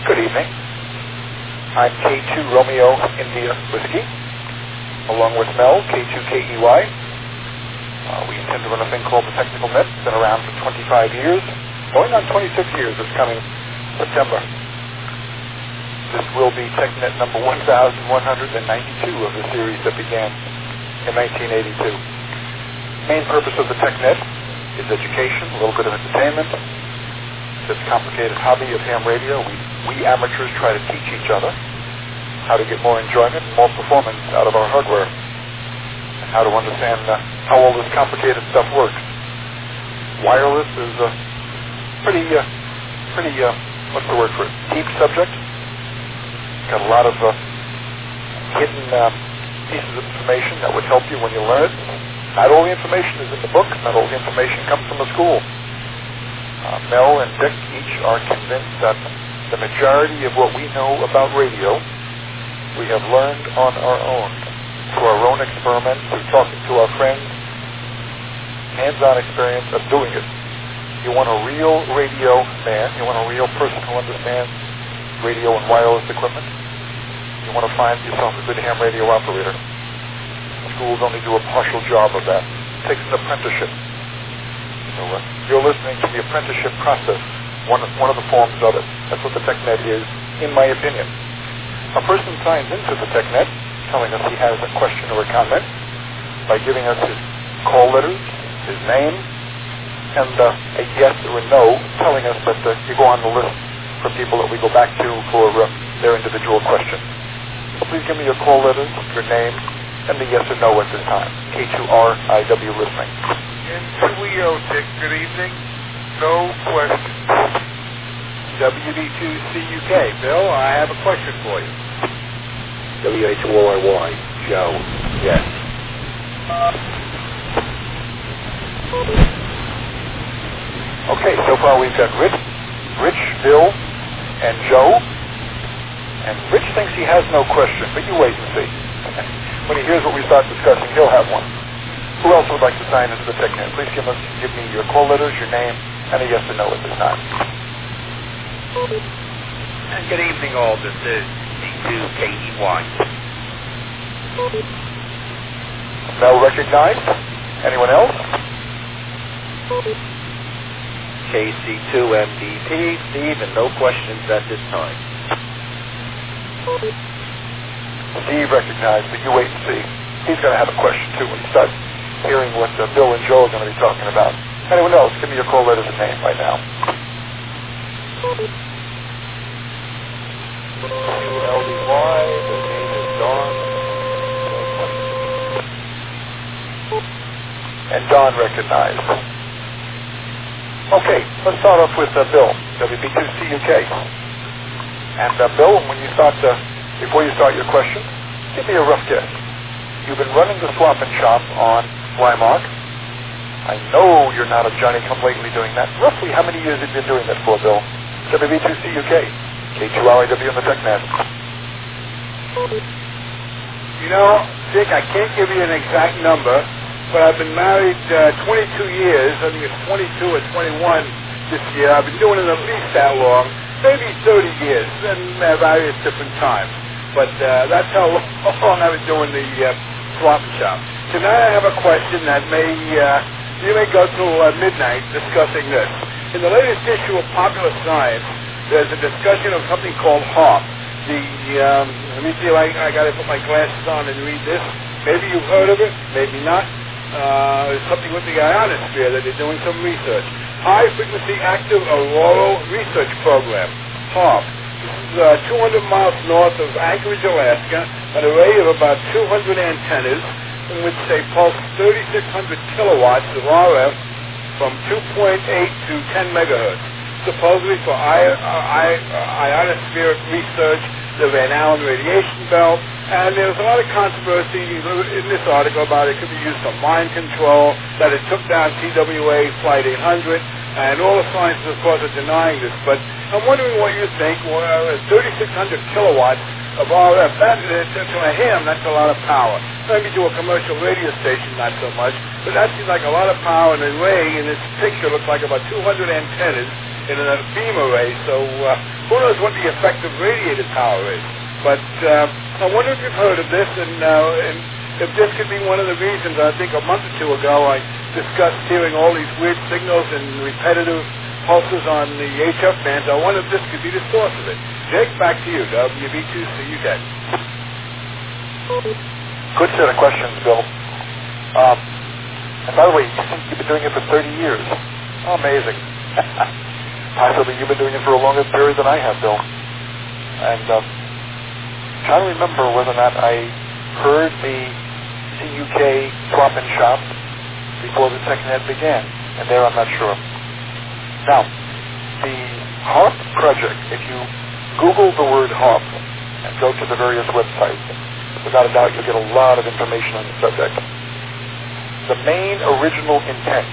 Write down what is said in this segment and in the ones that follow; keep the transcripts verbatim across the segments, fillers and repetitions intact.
Good evening. I'm K two Romeo India Whiskey, along with Mel, K two K E Y. Uh, we intend to run a thing called the Technical Net. It's been around for twenty-five years, going on twenty-six years this coming September. This will be TechNet number one thousand one hundred ninety-two of the series that began in nineteen eighty-two. Main purpose of the TechNet is education, a little bit of entertainment. This complicated hobby of ham radio, we, we amateurs try to teach each other how to get more enjoyment and more performance out of our hardware, and how to understand uh, how all this complicated stuff works. Wireless is a pretty, uh, pretty, uh, what's the word for it, deep subject. Got a lot of uh, hidden uh, pieces of information that would help you when you learn it. Not all the information is in the book. Not all the information comes from the school. Uh, Mel and Dick each are convinced that the majority of what we know about radio we have learned on our own, through our own experiments, through talking to our friends, hands-on experience of doing it. You want a real radio man, you want a real person who understands radio and wireless equipment, you want to find yourself a good ham radio operator. Schools only do a partial job of that. It takes an apprenticeship. So uh, you're listening to the apprenticeship process, one of, one of the forms of it. That's what the TechNet is, in my opinion. A person signs into the TechNet telling us he has a question or a comment by giving us his call letters, his name, and uh, a yes or a no, telling us that uh, you go on the list for people that we go back to for uh, their individual questions. So please give me your call letters, your name, and the yes or no at this time. K two R I W listening. N two E O, Dick, good evening. No questions. W D two C U K, Bill, I have a question for you. W H O R Y, Joe, yes. Okay, so far we've got Rich, Rich, Bill, and Joe. And Rich thinks he has no question, but you wait and see. When he hears what we start discussing, he'll have one. Who else would like to sign into the TechNet? Please give us, give me your call letters, your name, and a yes or no at this time. And good evening, all. This is K two K E Y. Mel recognized. Anyone else? K C two M D P, Steve, and no questions at this time. Steve recognized, but you wait and see. He's going to have a question, too, when he starts hearing what uh, Bill and Joe are going to be talking about. Anyone else? Give me your call letters and name right now. U L D Y, the name is Dawn. And Dawn recognized. Okay, let's start off with uh, Bill, W B two C U K. And uh, Bill, when you start, uh, before you start your question, give me a rough guess. You've been running the swap and shop on Flymark. I know you're not a Johnny-come-lately doing that. Roughly how many years have you been doing that for, Bill? W B two C U K, K two R I W on the TechNet. You know, Dick, I can't give you an exact number, but I've been married uh, twenty-two years. I think it's twenty-two or twenty-one this year. I've been doing it at least that long, maybe thirty years, and at various different times. But uh, that's how long I've been doing the uh, swap and shop. Tonight I have a question that may, uh, you may go till uh, midnight discussing this. In the latest issue of Popular Science, there's a discussion of something called HAARP. The, um, let me see if I, I got to put my glasses on and read this. Maybe you've heard of it, maybe not. Uh, it's something with the ionosphere that they're doing some research. High Frequency Active Auroral Research Program, HAARP. This is uh, two hundred miles north of Anchorage, Alaska, an array of about two hundred antennas in which they pulse thirty-six hundred kilowatts of R F from two point eight to ten megahertz, supposedly for I- I- I- ionospheric research, the Van Allen radiation belt, and there's a lot of controversy in this article about it could be used for mind control, that it took down T W A Flight eight hundred, and all the scientists, of course, are denying this, but I'm wondering what you think. Well, thirty-six hundred kilowatts of R F, that, to a ham, that's a lot of power. Maybe to a commercial radio station, not so much, but that seems like a lot of power, and the array in this picture looks like about two hundred antennas in a beam array, so uh, who knows what the effective radiated power is. But uh, I wonder if you've heard of this, and, uh, and if this could be one of the reasons. I think a month or two ago I discussed hearing all these weird signals and repetitive pulses on the H F bands. I wonder if this could be the source of it. Jake, back to you. W B two C U ten. Good set of questions, Bill. Um, and by the way, you think you've been doing it for thirty years. Oh, amazing. Possibly you've been doing it for a longer period than I have, Bill. And um, trying to remember whether or not I heard the C U K swap-in shop before the TechNet began. And there I'm not sure. Now, the HARP project, if you Google the word HARP and go to the various websites, without a doubt you'll get a lot of information on the subject. The main original intent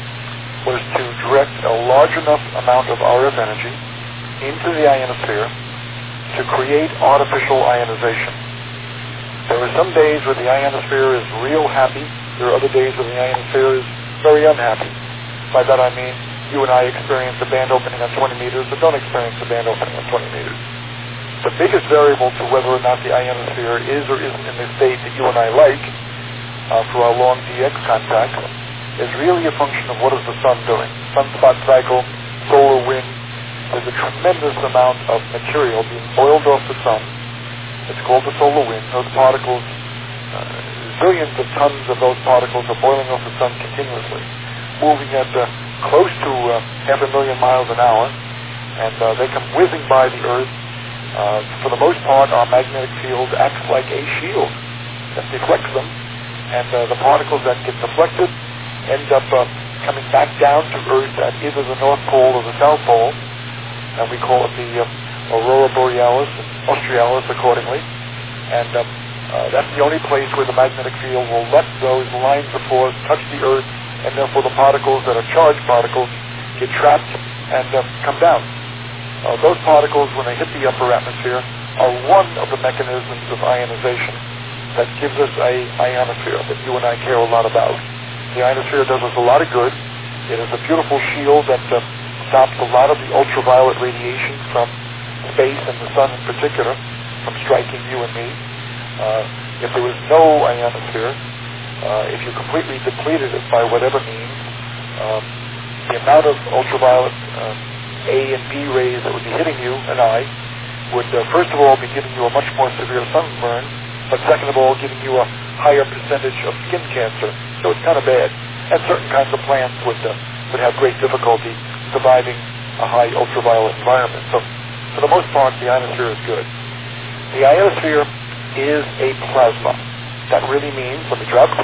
was to direct a large enough amount of R F energy into the ionosphere to create artificial ionization. There are some days where the ionosphere is real happy. There are other days where the ionosphere is very unhappy. By that I mean you and I experience a band opening on twenty meters, but don't experience a band opening on twenty meters. The biggest variable to whether or not the ionosphere is or isn't in the state that you and I like uh, for our long D X contacts is really a function of what is the sun doing. Sunspot cycle, solar wind. There's a tremendous amount of material being boiled off the sun. It's called the solar wind. Those particles, uh, zillions of tons of those particles are boiling off the sun continuously, moving at uh, close to uh, half a million miles an hour, and uh, they come whizzing by the Earth. Uh, for the most part, our magnetic field acts like a shield that deflects them, and uh, the particles that get deflected end up uh, coming back down to Earth at either the North Pole or the South Pole, and we call it the uh, Aurora Borealis and Australis accordingly. And uh, uh, that's the only place where the magnetic field will let those lines of force touch the Earth, and therefore the particles that are charged particles get trapped and uh, come down. Uh, those particles, when they hit the upper atmosphere, are one of the mechanisms of ionization that gives us a ionosphere that you and I care a lot about. The ionosphere does us a lot of good. It is a beautiful shield that uh, stops a lot of the ultraviolet radiation from space and the sun in particular from striking you and me. Uh, if there was no ionosphere, uh, if you completely depleted it by whatever means, um, the amount of ultraviolet uh, A and B rays that would be hitting you and I would, uh, first of all, be giving you a much more severe sunburn, but second of all, giving you a higher percentage of skin cancer. So it's kind of bad. And certain kinds of plants would, uh, would have great difficulty surviving a high ultraviolet environment. So for the most part, the ionosphere is good. The ionosphere is a plasma. That really means, let me drop,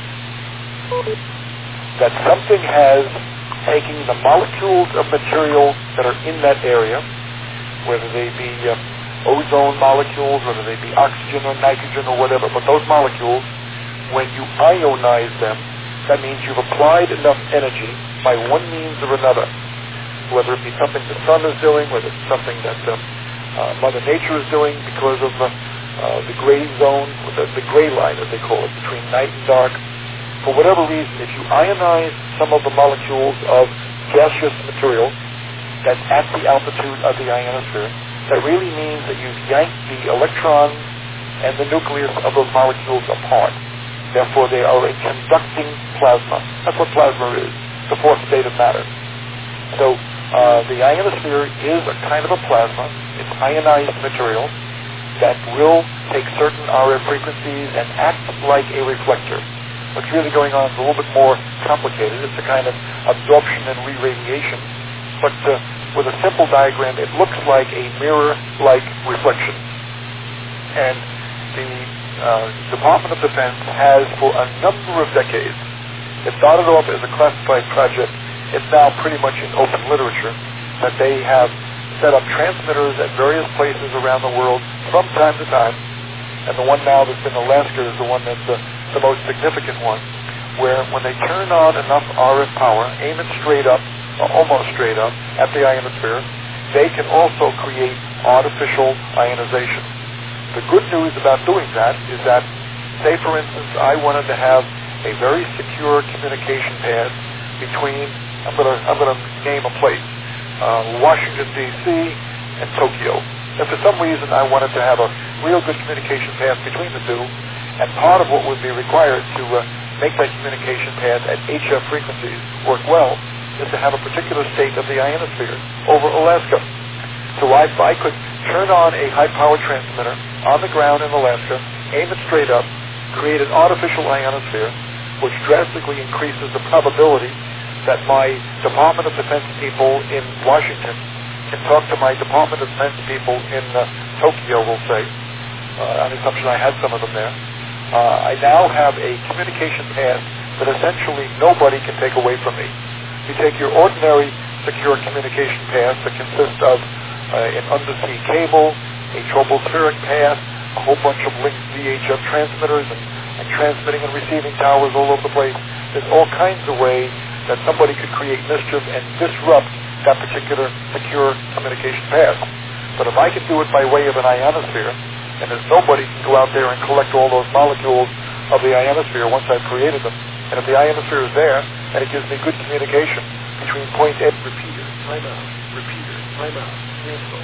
that something has taken the molecules of material that are in that area, whether they be uh, ozone molecules, whether they be oxygen or nitrogen or whatever, but those molecules, when you ionize them, that means you've applied enough energy by one means or another, whether it be something the sun is doing, whether it's something that uh, uh, Mother Nature is doing because of uh, uh, the gray zone, the, the gray line as they call it, between night and dark. For whatever reason, if you ionize some of the molecules of gaseous material that's at the altitude of the ionosphere, that really means that you've yanked the electrons and the nucleus of those molecules apart. Therefore, they are a conducting plasma. That's what plasma is, the fourth state of matter. So uh, the ionosphere is a kind of a plasma. It's ionized material that will take certain R F frequencies and act like a reflector. What's really going on is a little bit more complicated. It's a kind of absorption and re-radiation. But uh, with a simple diagram, it looks like a mirror-like reflection. And the uh, Department of Defense has, for a number of decades, it started off as a classified project. It's now pretty much in open literature, that they have set up transmitters at various places around the world from time to time. And the one now that's in Alaska is the one that's uh, the most significant one, where when they turn on enough R F power, aim it straight up, or almost straight up, at the ionosphere, they can also create artificial ionization. The good news about doing that is that, say for instance, I wanted to have a very secure communication path between, I'm going to I'm going to name a place, uh, Washington, D C and Tokyo. And for some reason, I wanted to have a real good communication path between the two, and part of what would be required to uh, make that communication path at H F frequencies work well is to have a particular state of the ionosphere over Alaska. So I, I could turn on a high-power transmitter on the ground in Alaska, aim it straight up, create an artificial ionosphere, which drastically increases the probability that my Department of Defense people in Washington can talk to my Department of Defense people in uh, Tokyo, we'll say, uh, on the assumption I had some of them there. Uh, I now have a communication path that essentially nobody can take away from me. You take your ordinary secure communication path that consists of uh, an undersea cable, a tropospheric path, a whole bunch of linked V H F transmitters and, and transmitting and receiving towers all over the place. There's all kinds of ways that somebody could create mischief and disrupt that particular secure communication path. But if I can do it by way of an ionosphere, and there's nobody can go out there and collect all those molecules of the ionosphere once I've created them, and if the ionosphere is there, and it gives me good communication between point A... Repeater, time out, repeater, time out, cancel.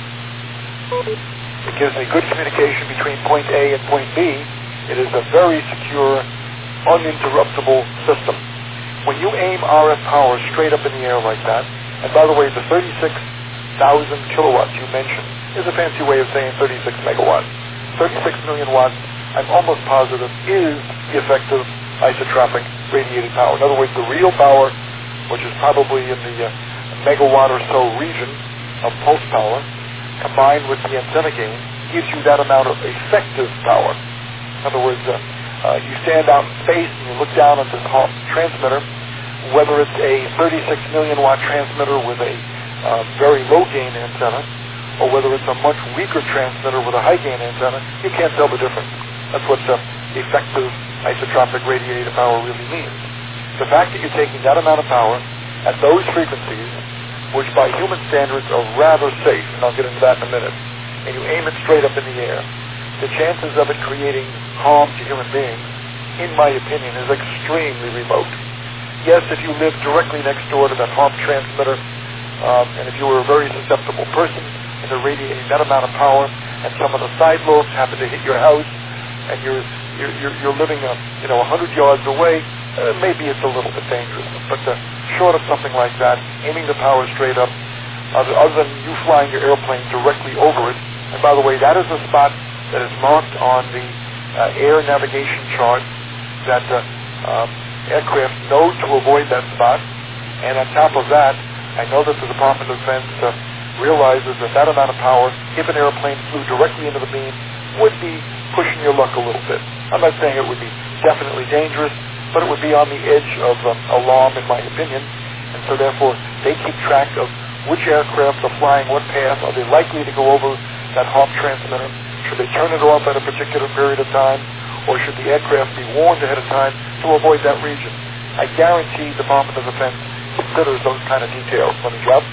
It gives me good communication between point A and point B. It is a very secure, uninterruptible system. When you aim R F power straight up in the air like that, and by the way, the thirty-six thousand kilowatts you mentioned is a fancy way of saying thirty-six megawatts. thirty-six million watts, I'm almost positive, is the effective isotropic radiated power. In other words, the real power, which is probably in the uh, megawatt or so region of pulse power, combined with the antenna gain, gives you that amount of effective power. In other words, uh, uh, you stand out in space and you look down at this transmitter, whether it's a thirty-six million watt transmitter with a uh, very low gain antenna, or whether it's a much weaker transmitter with a high gain antenna, you can't tell the difference. That's what uh, effective isotropic radiated power really means. The fact that you're taking that amount of power at those frequencies, which by human standards are rather safe, and I'll get into that in a minute, and you aim it straight up in the air, the chances of it creating harm to human beings, in my opinion, is extremely remote. Yes, if you live directly next door to that harm transmitter, um, and if you were a very susceptible person, and they're radiating that amount of power, and some of the side lobes happen to hit your house, and you're you're, you're, you're living a, you know, one hundred yards away, uh, maybe it's a little bit dangerous. But uh, short of something like that, aiming the power straight up, other, other than you flying your airplane directly over it, and by the way, that is a spot that is marked on the uh, air navigation chart that uh, um, aircraft know to avoid that spot. And on top of that, I know that the Department of Defense uh, realizes that that amount of power, if an airplane flew directly into the beam, would be pushing your luck a little bit. I'm not saying it would be definitely dangerous, but it would be on the edge of um, alarm, in my opinion. And so therefore, they keep track of which aircraft are flying what path. Are they likely to go over that HARP transmitter? Should they turn it off at a particular period of time? Or should the aircraft be warned ahead of time to avoid that region? I guarantee the Department of Defense considers those kind of details. Let me drop.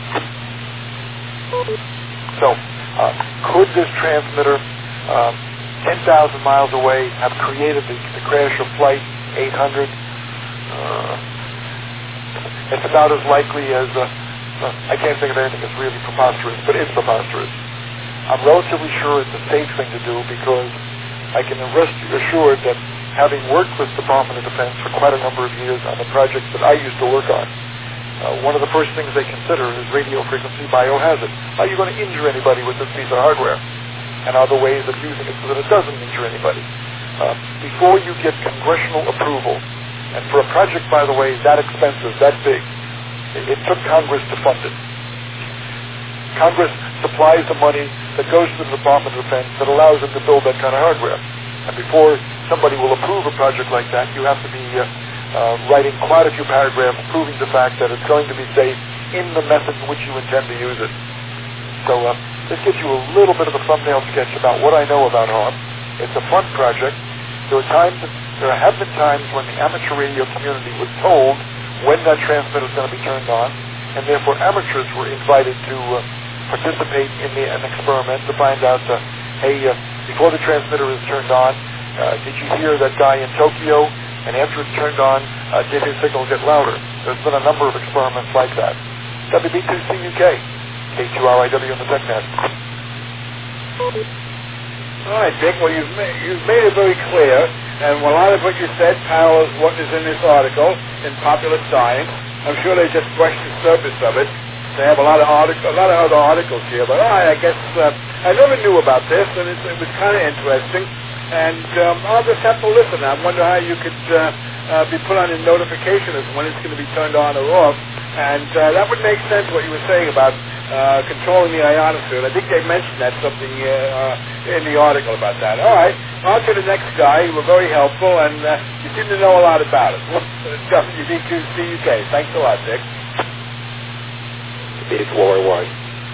So, uh, could this transmitter, um, ten thousand miles away, have created the, the crash of Flight eight hundred? Uh, it's about as likely as, uh, uh, I can't think of anything that's really preposterous, but it's preposterous. I'm relatively sure it's a safe thing to do because I can rest assured that having worked with the Department of Defense for quite a number of years on the projects that I used to work on, uh, one of the first things they consider is radio frequency biohazard. Are you going to injure anybody with this piece of hardware? And are there ways of using it so that it doesn't injure anybody? Uh, before you get congressional approval, and for a project, by the way, that expensive, that big, it, it took Congress to fund it. Congress supplies the money that goes to the Department of Defense that allows them to build that kind of hardware. And before somebody will approve a project like that, you have to be uh, uh, writing quite a few paragraphs proving the fact that it's going to be safe in the method in which you intend to use it. So uh, this gives you a little bit of a thumbnail sketch about what I know about HARP. It's a fun project. There are times, there have been times when the amateur radio community was told when that transmitter is going to be turned on, and therefore amateurs were invited to uh, participate in the, an experiment to find out, uh, hey, uh, before the transmitter is turned on, uh, did you hear that guy in Tokyo? And after it's turned on, uh, did his signal get louder? There's been a number of experiments like that. W B two C U K, K two R I W in the TechNet. All right, Dick. Well, you've made, you've made it very clear, and a lot of what you said parallels what is in this article in Popular Science. I'm sure they just brushed the surface of it. They have a lot of artic- a lot of other articles here, but all right, I guess uh, I never knew about this, and it, it was kind of interesting. And um, I'll just have to listen. I wonder how you could uh, uh, be put on a notification as when it's going to be turned on or off. And uh, that would make sense what you were saying about uh, controlling the ionosphere. I think they mentioned that something uh, uh, in the article about that. All right, on to the next guy. You were very helpful, and uh, you seem to know a lot about it. W D Q C U K. Thanks a lot, Dick. It's Warren White.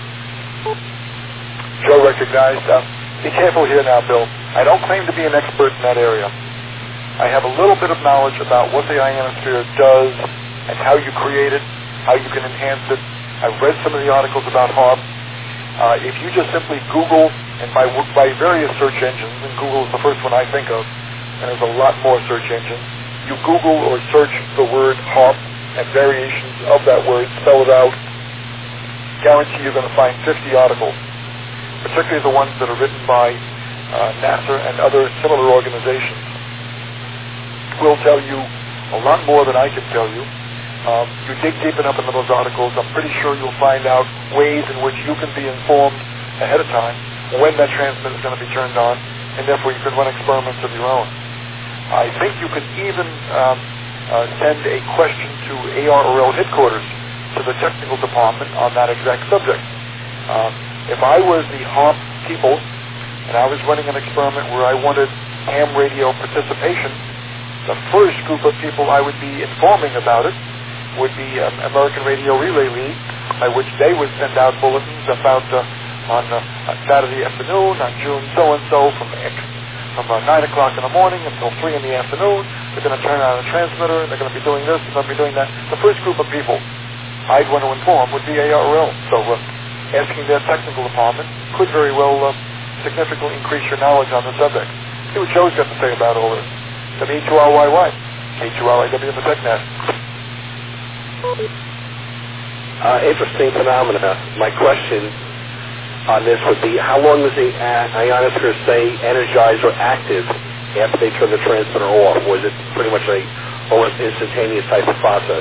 Joe recognized. Uh, be careful here now, Bill. I don't claim to be an expert in that area. I have a little bit of knowledge about what the ionosphere does and how you create it, how you can enhance it. I've read some of the articles about HAARP. Uh, if you just simply Google, and by, by various search engines, and Google is the first one I think of, and there's a lot more search engines, you Google or search the word HAARP and variations of that word, spell it out, guarantee you're going to find fifty articles, particularly the ones that are written by uh, NASA and other similar organizations. Will tell you a lot more than I can tell you. Um, you dig deep enough into those articles, I'm pretty sure you'll find out ways in which you can be informed ahead of time when that transmitter is going to be turned on, and therefore you can run experiments of your own. I think you could even um, uh, send a question to A R R L headquarters, to the technical department on that exact subject. Um, if I was the HAARP people and I was running an experiment where I wanted ham radio participation, the first group of people I would be informing about it would be um, American Radio Relay League, by which they would send out bulletins about uh, on uh, Saturday afternoon, on June so-and-so from X, from uh, nine o'clock in the morning until three in the afternoon. They're going to turn on a transmitter, and they're going to be doing this, they're going to be doing that. The first group of people I'd want to inform would be A R R L. So uh, asking their technical department could very well uh, significantly increase your knowledge on the subject. See what Joe's got to say about all this. W two R Y Y, K two R I W in the TechNet. Uh, interesting phenomena. My question on this would be, how long does the ionosphere stay energized or active after they turn the transmitter off? Or is it pretty much a almost instantaneous type of process?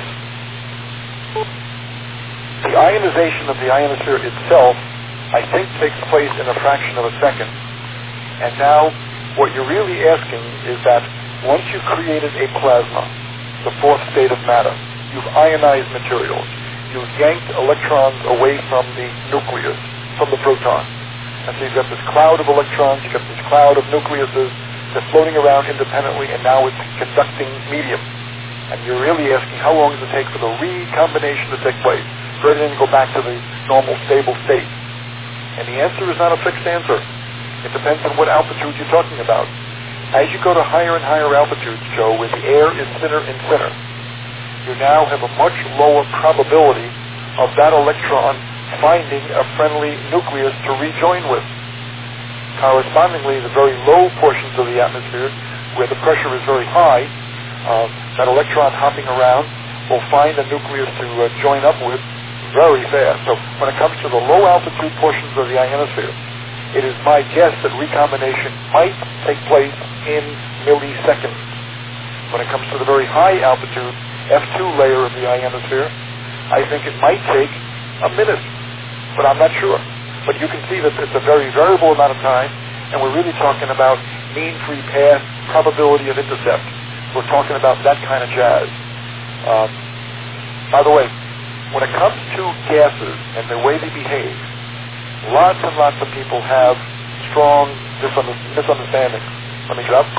The ionization of the ionosphere itself, I think, takes place in a fraction of a second. And now, what you're really asking is that once you've created a plasma, the fourth state of matter, you've ionized materials, you've yanked electrons away from the nucleus, from the proton. And so you've got this cloud of electrons, you've got this cloud of nucleuses, they're floating around independently, and now it's conducting medium. And you're really asking, how long does it take for the recombination to take place, for everything to go back to the normal, stable state? And the answer is not a fixed answer. It depends on what altitude you're talking about. As you go to higher and higher altitudes, Joe, where the air is thinner and thinner, you now have a much lower probability of that electron finding a friendly nucleus to rejoin with. Correspondingly, the very low portions of the atmosphere, where the pressure is very high, uh, that electron hopping around will find a nucleus to uh, join up with very fast. So when it comes to the low altitude portions of the ionosphere, it is my guess that recombination might take place in milliseconds. When it comes to the very high altitude F two layer of the ionosphere, I think it might take a minute, but I'm not sure. But you can see that it's a very variable amount of time, and we're really talking about mean free path, probability of intercept. We're talking about that kind of jazz. Um, by the way, when it comes to gases and the way they behave, lots and lots of people have strong misunderstandings. Let me get up.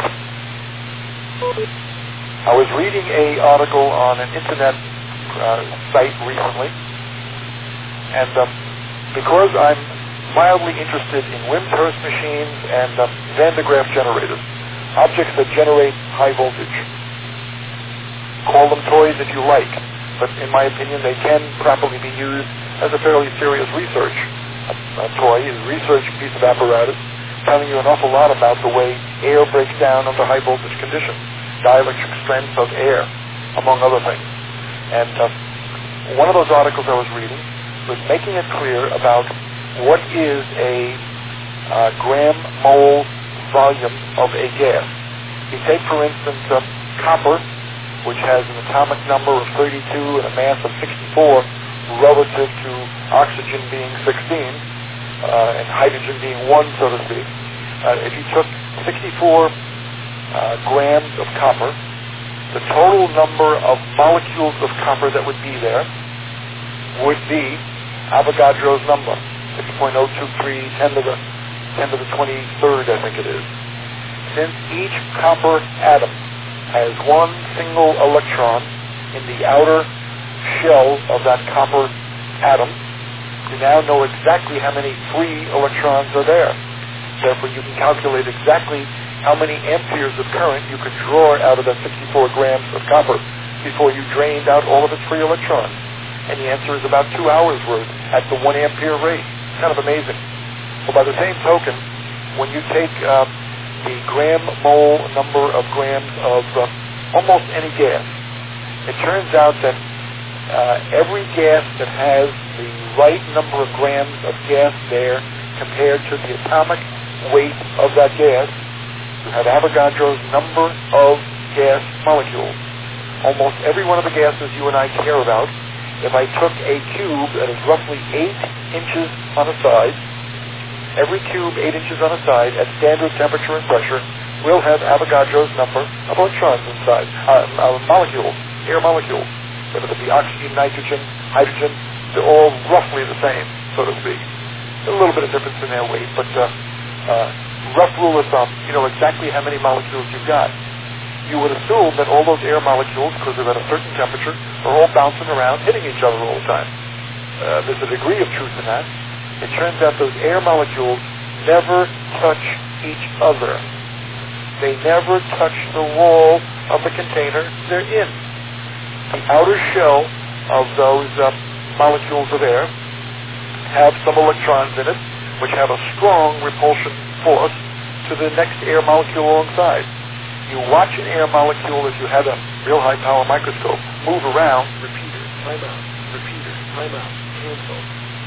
I was reading an article on an internet uh, site recently, and um, because I'm mildly interested in Wimshurst machines and um, Van de Graaff generators, objects that generate high voltage. Call them toys if you like, but in my opinion they can properly be used as a fairly serious research. A, a toy is a research piece of apparatus telling you an awful lot about the way air breaks down under high voltage conditions, dielectric strength of air, among other things. And uh, one of those articles I was reading was making it clear about what is a uh, gram mole volume of a gas. You take, for instance, uh, copper, which has an atomic number of thirty-two and a mass of sixty-four relative to oxygen being sixteen uh, and hydrogen being one, so to speak. Uh, if you took sixty-four uh, grams of copper, the total number of molecules of copper that would be there would be Avogadro's number, six point zero two three, ten to the ten to the twenty-third, I think it is. Since each copper atom has one single electron in the outer shell of that copper atom, you now know exactly how many free electrons are there. Therefore, you can calculate exactly how many amperes of current you could draw out of that sixty-four grams of copper before you drained out all of its free electrons. And the answer is about two hours worth at the one ampere rate. It's kind of amazing. Well, by the same token, when you take uh, the gram mole number of grams of uh, almost any gas, it turns out that uh, every gas that has the right number of grams of gas there compared to the atomic weight of that gas, you have Avogadro's number of gas molecules. Almost every one of the gases you and I care about, if I took a cube that is roughly eight inches on a side, every cube eight inches on a side at standard temperature and pressure will have Avogadro's number of electrons inside, uh, uh, molecules, air molecules. Whether it be oxygen, nitrogen, hydrogen, they're all roughly the same, so to speak. A little bit of difference in their weight, but uh, uh, rough rule of thumb, you know exactly how many molecules you've got. You would assume that all those air molecules, because they're at a certain temperature, are all bouncing around, hitting each other all the time. Uh, there's a degree of truth in that. It turns out those air molecules never touch each other. They never touch the wall of the container they're in. The outer shell of those uh, molecules of air have some electrons in it, which have a strong repulsion force to the next air molecule alongside. You watch an air molecule, if you had a real high-power microscope, move around, repeater, time out, repeater, time out, cancel.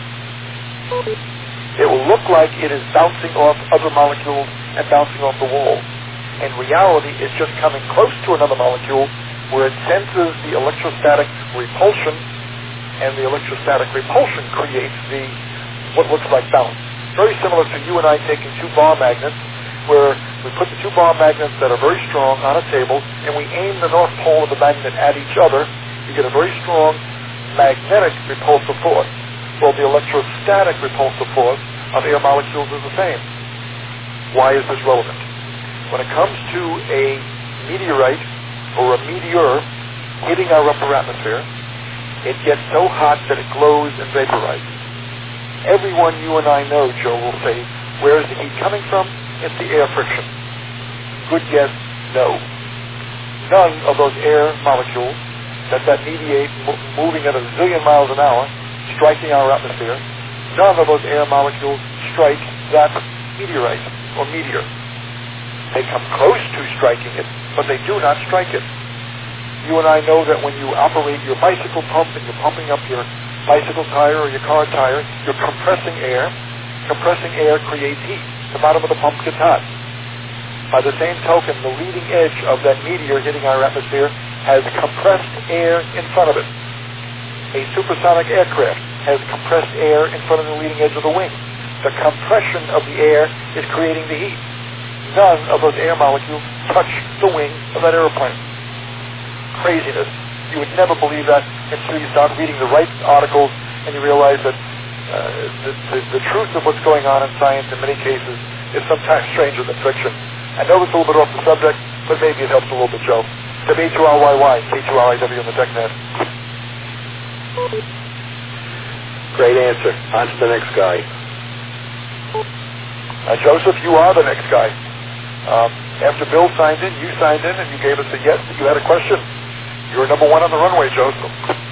It will look like it is bouncing off other molecules and bouncing off the wall. In reality, it's just coming close to another molecule where it senses the electrostatic repulsion, and the electrostatic repulsion creates the what looks like bounce. Very similar to you and I taking two bar magnets, where we put the two bar magnets that are very strong on a table, and we aim the north pole of the magnet at each other. You get a very strong magnetic repulsive force. Well, the electrostatic repulsive force of air molecules is the same. Why is this relevant? When it comes to a meteorite or a meteor hitting our upper atmosphere, it gets so hot that it glows and vaporizes. Everyone you and I know, Joe, will say, where is the heat coming from? It's the air friction. Good guess, no. None of those air molecules that, that mediate mo- moving at a zillion miles an hour, striking our atmosphere, none of those air molecules strike that meteorite or meteor. They come close to striking it, but they do not strike it. You and I know that when you operate your bicycle pump and you're pumping up your bicycle tire or your car tire, you're compressing air. Compressing air creates heat. The bottom of the pump gets hot. By the same token, the leading edge of that meteor hitting our atmosphere has compressed air in front of it. A supersonic aircraft has compressed air in front of the leading edge of the wing. The compression of the air is creating the heat. None of those air molecules touch the wing of that airplane. Craziness. You would never believe that until you start reading the right articles and you realize that Uh, the, the, the truth of what's going on in science in many cases is sometimes stranger than fiction. I know it's a little bit off the subject, but maybe it helps a little bit, Joe. W two R Y Y, K two R I W on the TechNet. Great answer. On to the next guy. Uh, Joseph, you are the next guy. Um, after Bill signed in, you signed in, and you gave us a yes that you had a question. You're number one on the runway, Joseph.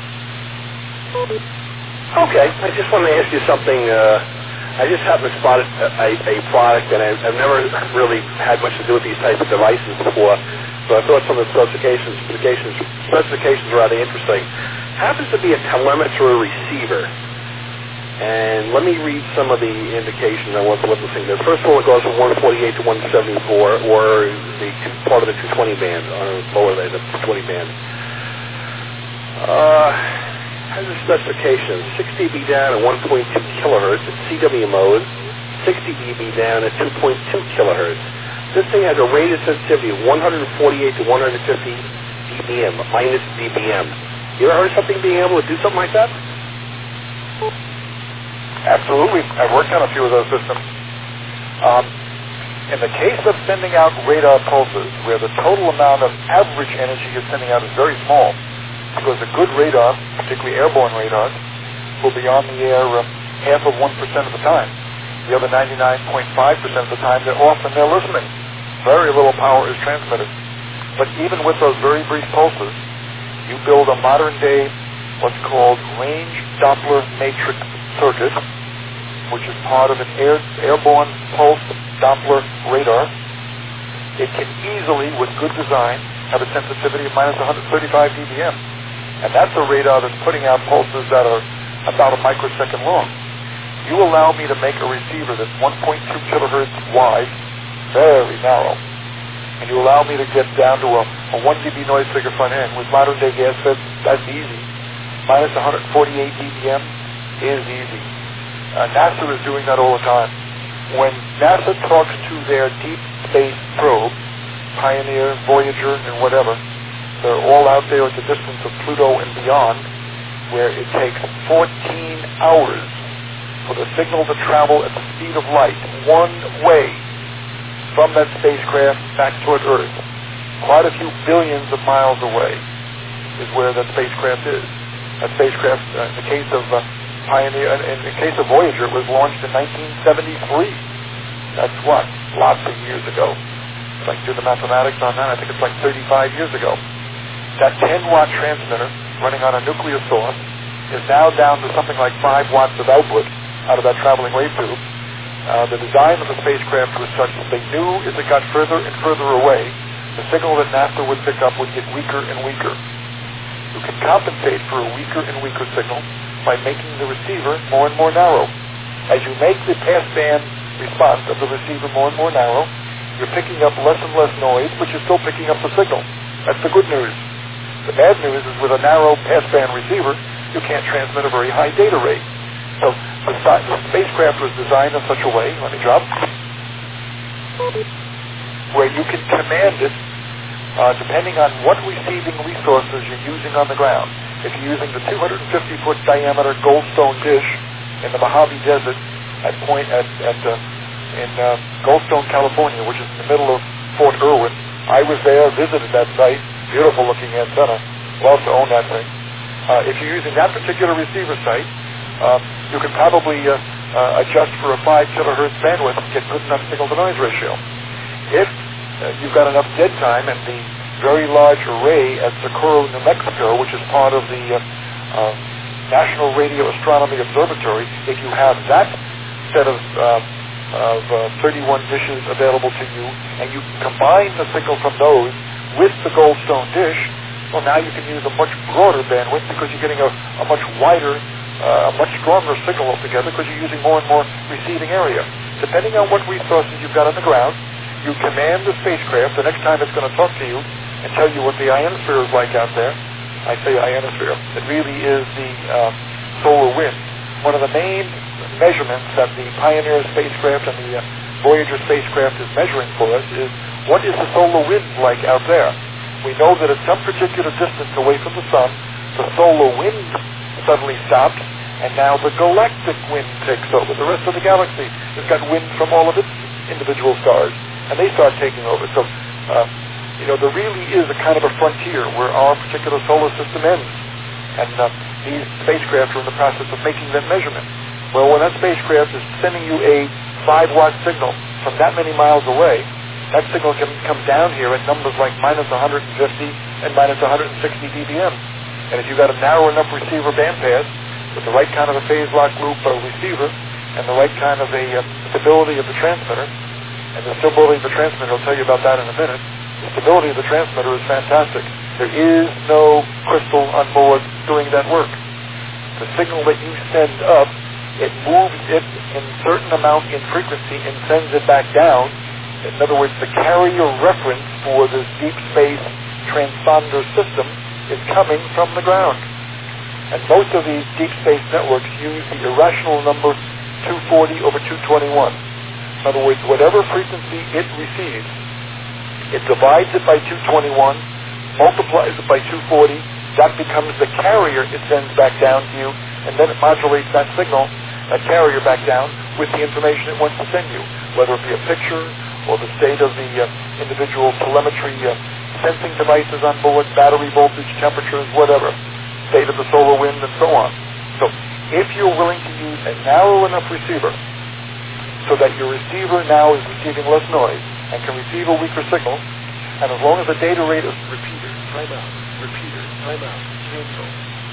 Okay, I just wanted to ask you something. Uh, I just happened to spot a, a, a product, and I've, I've never really had much to do with these types of devices before, so I thought some of the specifications, specifications, specifications were rather interesting. Happens to be a telemetry receiver. And let me read some of the indications on what, what the thing is. First of all, it goes from one forty-eight to one seventy-four, or the two, part of the two twenty band, or lower than the two twenty band. Uh, has the specifications: six D B down at one point two kilohertz at C W mode, sixty D B down at two point two kilohertz. This thing has a rated sensitivity of one forty-eight to one fifty D B M, minus D B M. You ever heard of something being able to do something like that? Absolutely. I've worked on a few of those systems. Um, in the case of sending out radar pulses, where the total amount of average energy you're sending out is very small, because a good radar, particularly airborne radars, will be on the air uh, half of one percent of the time. The other ninety-nine point five percent of the time, they're off and they're listening. Very little power is transmitted. But even with those very brief pulses, you build a modern-day, what's called range Doppler matrix circuit, which is part of an air, airborne pulse Doppler radar. It can easily, with good design, have a sensitivity of minus one thirty-five D B M. And that's a radar that's putting out pulses that are about a microsecond long. You allow me to make a receiver that's one point two kilohertz wide, very narrow, and you allow me to get down to a, a one D B noise figure front end with modern day gas feds, that's easy. Minus one forty-eight D B M is easy. Uh, NASA is doing that all the time. When NASA talks to their deep space probe, Pioneer, Voyager, and whatever, they're all out there at the distance of Pluto and beyond, where it takes fourteen hours for the signal to travel at the speed of light one way from that spacecraft back toward Earth. Quite a few billions of miles away is where that spacecraft is. That spacecraft, uh, in the case of uh, Pioneer, in the case of Voyager, it was launched in nineteen seventy-three. That's what? Lots of years ago. If I can do the mathematics on that, I think it's like thirty-five years ago. That ten watt transmitter running on a nuclear source is now down to something like five watts of output out of that traveling wave tube. Uh, the design of the spacecraft was such that they knew as it got further and further away, the signal that NASA would pick up would get weaker and weaker. You can compensate for a weaker and weaker signal by making the receiver more and more narrow. As you make the passband response of the receiver more and more narrow, you're picking up less and less noise, but you're still picking up the signal. That's the good news. The bad news is with a narrow passband receiver, you can't transmit a very high data rate. So the, the spacecraft was designed in such a way, let me drop, where you can command it uh, depending on what receiving resources you're using on the ground. If you're using the two hundred fifty foot diameter Goldstone dish in the Mojave Desert at point at, at uh, in uh, Goldstone, California, which is in the middle of Fort Irwin, I was there, visited that site, beautiful looking antenna. Love to own that thing. Uh, if you're using that particular receiver site, uh, you can probably uh, uh, adjust for a five kilohertz bandwidth and get good enough signal to noise ratio. If uh, you've got enough dead time and the very large array at Socorro, New Mexico, which is part of the uh, uh, National Radio Astronomy Observatory, if you have that set of, uh, of uh, thirty-one dishes available to you, and you combine the signal from those with the Goldstone dish, well, now you can use a much broader bandwidth because you're getting a, a much wider, uh, a much stronger signal altogether because you're using more and more receiving area. Depending on what resources you've got on the ground, you command the spacecraft the next time it's going to talk to you and tell you what the ionosphere is like out there. I say ionosphere. It really is the uh, solar wind. One of the main measurements that the Pioneer spacecraft and the uh, Voyager spacecraft is measuring for us is what is the solar wind like out there. We know that at some particular distance away from the sun, the solar wind suddenly stops, and now the galactic wind takes over. The rest of the galaxy has got wind from all of its individual stars, and they start taking over. So, uh, you know, there really is a kind of a frontier where our particular solar system ends, and uh, these spacecraft are in the process of making that measurement. Well, when that spacecraft is sending you a five watt signal from that many miles away, that signal can come down here at numbers like minus one fifty and minus one sixty D B M. And if you've got a narrow enough receiver bandpass with the right kind of a phase lock loop or receiver and the right kind of a uh, stability of the transmitter, and the stability of the transmitter, I'll tell you about that in a minute. The stability of the transmitter is fantastic. There is no crystal on board doing that work. The signal that you send up it moves it in a certain amount in frequency and sends it back down. In other words, the carrier reference for this deep space transponder system is coming from the ground. And most of these deep space networks use the irrational number two forty over two twenty-one. In other words, whatever frequency it receives, it divides it by two twenty-one, multiplies it by two forty, that becomes the carrier it sends back down to you, and then it modulates that signal, that carrier back down, with the information it wants to send you, whether it be a picture or the state of the uh, individual telemetry uh, sensing devices on board, battery voltage, temperatures, whatever, state of the solar wind, and so on. So if you're willing to use a narrow enough receiver so that your receiver now is receiving less noise and can receive a weaker signal, and as long as the data rate is repeater, time out, repeater, time out, cancel.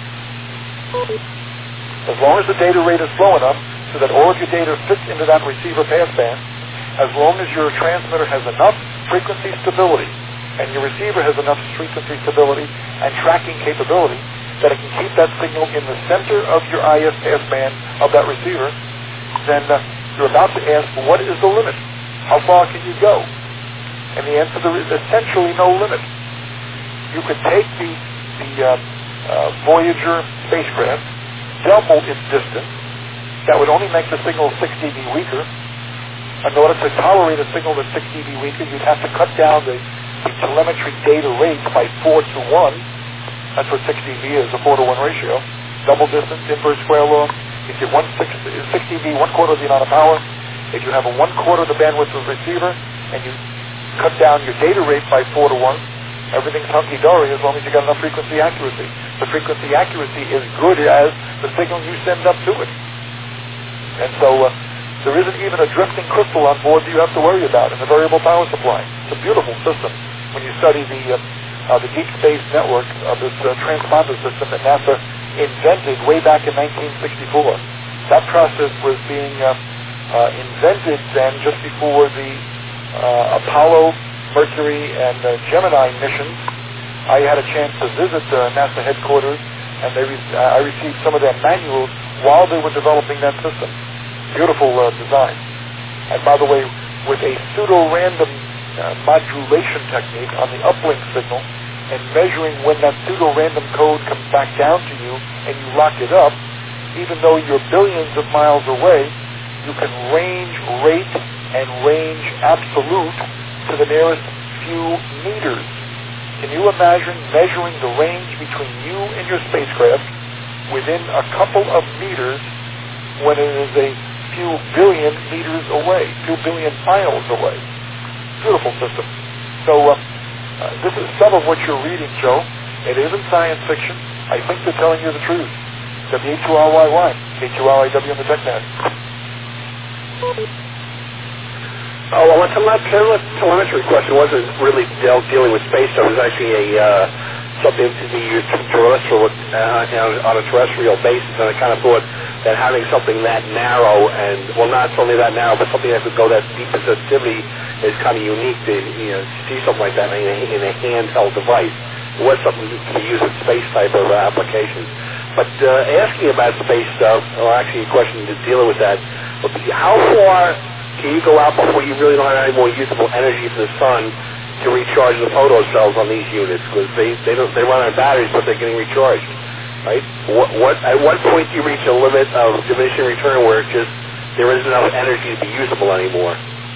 As long as the data rate is slow enough so that all of your data fits into that receiver passband, as long as your transmitter has enough frequency stability and your receiver has enough frequency stability and tracking capability that it can keep that signal in the center of your I S passband of that receiver, then uh, you're about to ask, what is the limit? How far can you go? And the answer there is essentially no limit. You could take the, the uh, uh, Voyager spacecraft, double its distance. That would only make the signal six D B weaker. In order to tolerate a signal that's six D B weaker, you'd have to cut down the, the telemetry data rate by four to one. That's what six D B is, a four to one ratio. Double distance, inverse square law. If you want six, six D B, one quarter of the amount of power. If you have a one quarter of the bandwidth of the receiver, and you cut down your data rate by four to one, everything's hunky-dory as long as you got enough frequency accuracy. The frequency accuracy is good as the signal you send up to it. And so uh, there isn't even a drifting crystal on board that you have to worry about in the variable power supply. It's a beautiful system when you study the, uh, uh, the deep space network of this uh, transponder system that NASA invented way back in nineteen sixty-four. That process was being uh, uh, invented then just before the uh, Apollo, Mercury, and uh, Gemini missions. I had a chance to visit uh, NASA headquarters, and they re- I received some of their manuals while they were developing that system. Beautiful uh, design. And by the way, with a pseudo-random uh, modulation technique on the uplink signal, and measuring when that pseudo-random code comes back down to you, and you lock it up, even though you're billions of miles away, you can range rate and range absolute to the nearest few meters. Can you imagine measuring the range between you and your spacecraft within a couple of meters when it is a few billion meters away, few billion miles away? Beautiful system. So uh, uh, this is some of what you're reading, Joe. It isn't science fiction. I think they're telling you the truth. W A two R Y Y, K two R I W on the TechNet. Oh, well, the tele- telemetry question wasn't really dealt, dealing with space stuff. It was actually a uh, something to be used terrestrial, uh, you know, on a terrestrial basis, and I kind of thought that having something that narrow, and, well, not only that narrow, but something that could go that deep in sensitivity is kind of unique to, you know, see something like that in a, in a handheld device. It was something to be used in space type of uh, applications. But uh, asking about space stuff, or actually a question to dealing with that, how far can you go out before you really don't have any more usable energy for the sun to recharge the photo cells on these units? Because they they don't they run on batteries, but they're getting recharged, right? What what at what point do you reach a limit of diminishing return where it just there isn't enough energy to be usable anymore?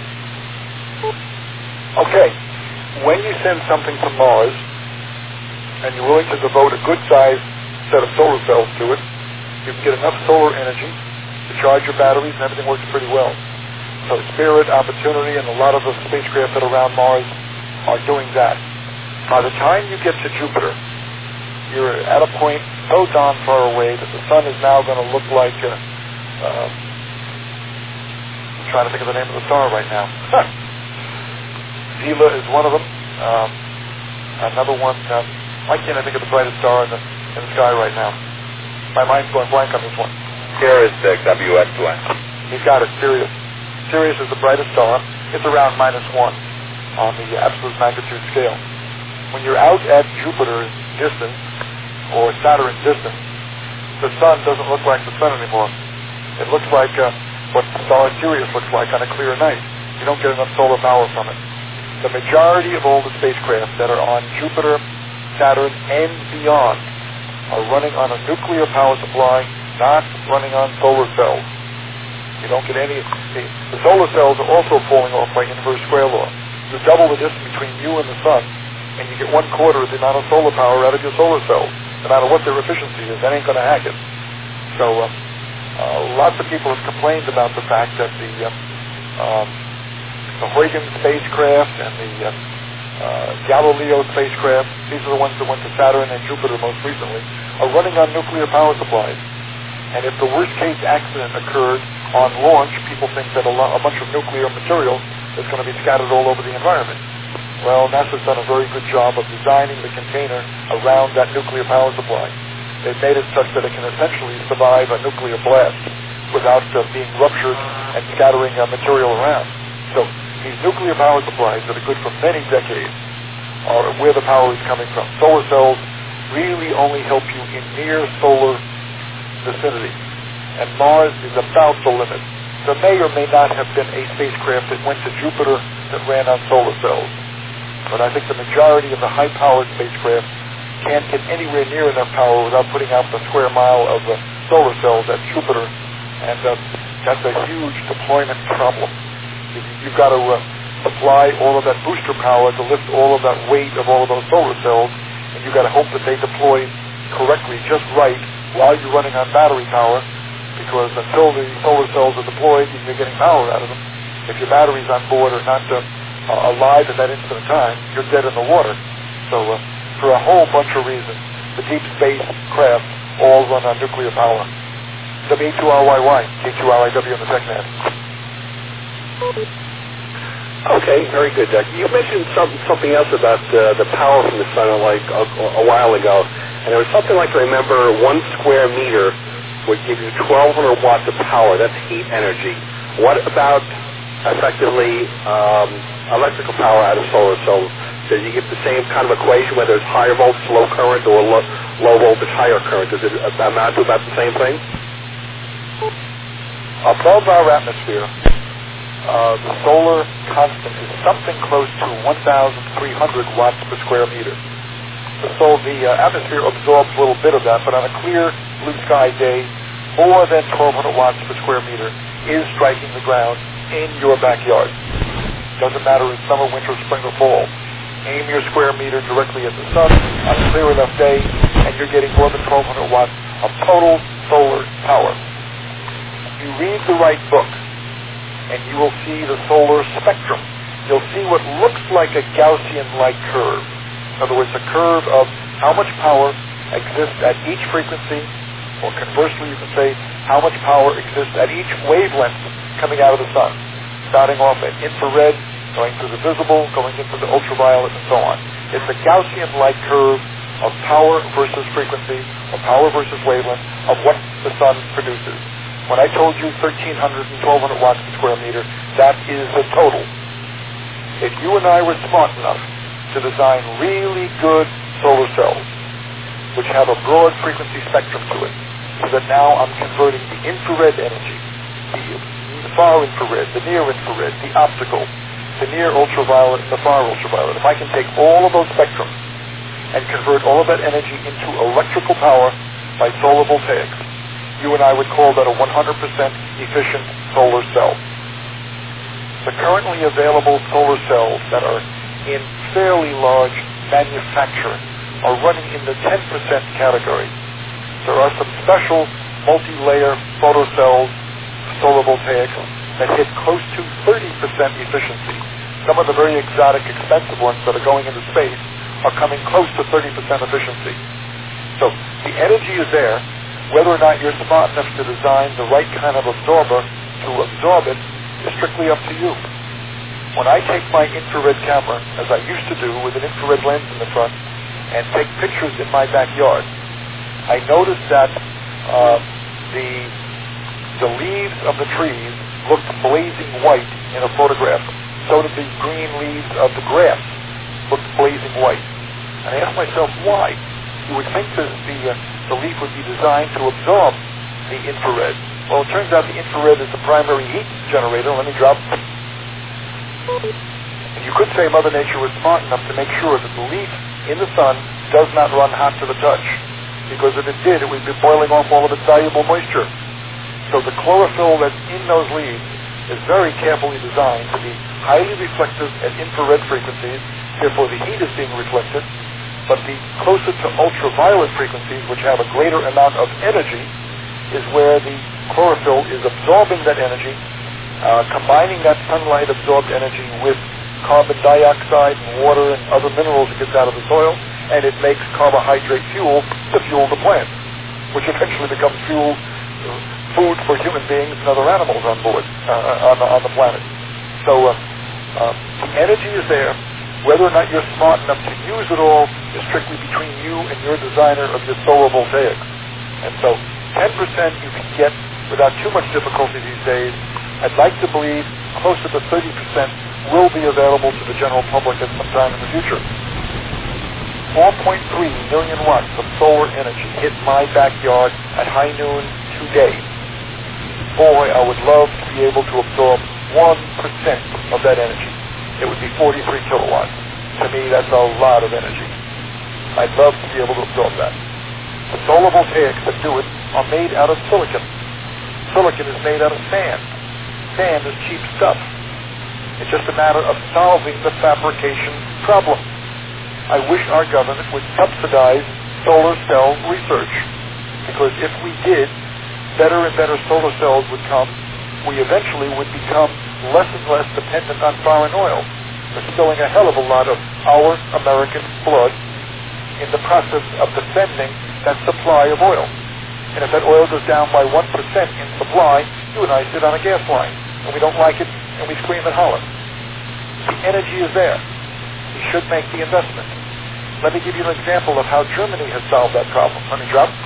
Okay, when you send something to Mars and you're willing to devote a good-sized set of solar cells to it, you can get enough solar energy to charge your batteries, and everything works pretty well. So Spirit, Opportunity, and a lot of the spacecraft that are around Mars are doing that. By the time you get to Jupiter, you're at a point so darn far away that the sun is now going to look like, uh, uh, I'm trying to think of the name of the star right now. Zila is one of them. Um, another one, uh, why can't I think of the brightest star in the, in the sky right now? My mind's going blank on this one. Here is the W X one. He's got it, Sirius. Sirius is the brightest star. It's around minus one on the absolute magnitude scale. When you're out at Jupiter's distance, or Saturn's distance, the sun doesn't look like the sun anymore. It looks like uh, what star Sirius looks like on a clear night. You don't get enough solar power from it. The majority of all the spacecraft that are on Jupiter, Saturn, and beyond are running on a nuclear power supply, not running on solar cells. You don't get any... The, the solar cells are also falling off by inverse square law. You double the distance between you and the sun, and you get one quarter of the amount of solar power out of your solar cells. No matter what their efficiency is, that ain't going to hack it. So uh, uh, lots of people have complained about the fact that the, uh, um, the Huygens spacecraft and the uh, uh, Galileo spacecraft, these are the ones that went to Saturn and Jupiter most recently, are running on nuclear power supplies. And if the worst-case accident occurred on launch, people think that a, lo- a bunch of nuclear material is going to be scattered all over the environment. Well, NASA's done a very good job of designing the container around that nuclear power supply. They've made it such that it can essentially survive a nuclear blast without uh, being ruptured and scattering uh, material around. So these nuclear power supplies that are good for many decades are where the power is coming from. Solar cells really only help you in near solar vicinity, and Mars is about the limit. There may or may not have been a spacecraft that went to Jupiter that ran on solar cells, but I think the majority of the high-powered spacecraft can't get anywhere near enough power without putting out the square mile of uh, solar cells at Jupiter, and uh, that's a huge deployment problem. You, you've got to uh, supply all of that booster power to lift all of that weight of all of those solar cells, and you've got to hope that they deploy correctly, just right, while you're running on battery power, because until the solar cells are deployed, you're getting power out of them. If your batteries on board are not uh, uh, alive at that instant of time, you're dead in the water. So uh, for a whole bunch of reasons, the deep space craft all run on nuclear power. W A two R Y Y, K two R I W on the TechNet. Okay, very good, Doug. You mentioned some, something else about uh, the power from the sun like a, a while ago. And there was something like, I remember, one square meter would give you twelve hundred watts of power. That's heat energy. What about, effectively, um, electrical power out of solar cells? Does you get the same kind of equation, whether it's higher voltage, low current, or low, low voltage, higher current? Does it amount to about the same thing? Above our atmosphere, uh, the solar constant is something close to one thousand three hundred watts per square meter. So the uh, atmosphere absorbs a little bit of that, but on a clear blue sky day, more than twelve hundred watts per square meter is striking the ground in your backyard. Doesn't matter if summer, winter, spring, or fall. Aim your square meter directly at the sun on a clear enough day, and you're getting more than twelve hundred watts of total solar power. You read the right book, and you will see the solar spectrum. You'll see what looks like a Gaussian-like curve. In other words, a curve of how much power exists at each frequency, or conversely you can say how much power exists at each wavelength coming out of the sun, starting off at infrared, going through the visible, going into the ultraviolet, and so on. It's a Gaussian-like curve of power versus frequency, or power versus wavelength, of what the sun produces. When I told you thirteen hundred and twelve hundred watts per square meter, that is the total. If you and I were smart enough to design really good solar cells, which have a broad frequency spectrum to it, so that now I'm converting the infrared energy, the far infrared, the near infrared, the optical, the near ultraviolet, the far ultraviolet. If I can take all of those spectrums and convert all of that energy into electrical power by solar voltaics, you and I would call that a one hundred percent efficient solar cell. The currently available solar cells that are in fairly large manufacturing are running in the ten percent category. There are some special multi-layer photocells, solar voltaics, that hit close to thirty percent efficiency. Some of the very exotic, expensive ones that are going into space are coming close to thirty percent efficiency. So the energy is there. Whether or not you're smart enough to design the right kind of absorber to absorb it is strictly up to you. When I take my infrared camera, as I used to do with an infrared lens in the front, and take pictures in my backyard, I noticed that uh, the the leaves of the trees looked blazing white in a photograph. So did the green leaves of the grass looked blazing white. And I asked myself, why? You would think that the, uh, the leaf would be designed to absorb the infrared. Well, it turns out the infrared is the primary heat generator. Let me drop. And you could say Mother Nature was smart enough to make sure that the leaf in the sun does not run hot to the touch. Because if it did, it would be boiling off all of its valuable moisture. So the chlorophyll that's in those leaves is very carefully designed to be highly reflective at infrared frequencies. Therefore, the heat is being reflected. But the closer to ultraviolet frequencies, which have a greater amount of energy, is where the chlorophyll is absorbing that energy, uh, combining that sunlight-absorbed energy with carbon dioxide and water and other minerals it gets out of the soil, and it makes carbohydrate fuel to fuel the plant, which eventually becomes fuel, uh, food for human beings and other animals on board, uh, on, the, on the planet. So uh, uh, the energy is there. Whether or not you're smart enough to use it all is strictly between you and your designer of your solar voltaics. And so ten percent you can get without too much difficulty these days. I'd like to believe closer to thirty percent will be available to the general public at some time in the future. four point three million watts of solar energy hit my backyard at high noon today. Boy, I would love to be able to absorb one percent of that energy. It would be forty-three kilowatts. To me, that's a lot of energy. I'd love to be able to absorb that. The solar voltaics that do it are made out of silicon. Silicon is made out of sand. Sand is cheap stuff. It's just a matter of solving the fabrication problem. I wish our government would subsidize solar cell research, because if we did, better and better solar cells would come. We eventually would become less and less dependent on foreign oil. We're spilling a hell of a lot of our American blood in the process of defending that supply of oil. And if that oil goes down by one percent in supply, you and I sit on a gas line, and we don't like it, and we scream and holler. The energy is there. We should make the investment. Let me give you an example of how Germany has solved that problem. Let me drop.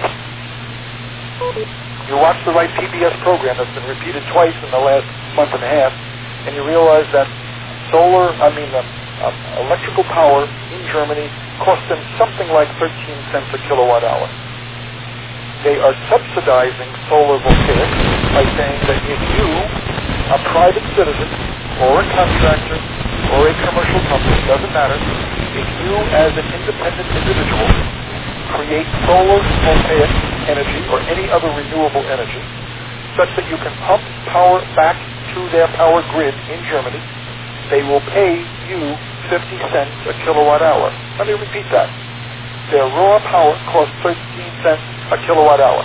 You watch the right P B S program that's been repeated twice in the last month and a half, and you realize that solar, I mean, uh, uh, electrical power in Germany costs them something like thirteen cents a kilowatt hour. They are subsidizing solar voltaics by saying that if you, a private citizen, or a contractor, or a commercial company, doesn't matter, if you as an independent individual create solar voltaic energy or any other renewable energy such that you can pump power back to their power grid in Germany, they will pay you fifty cents a kilowatt hour. Let me repeat that. Their raw power costs thirteen cents a kilowatt hour.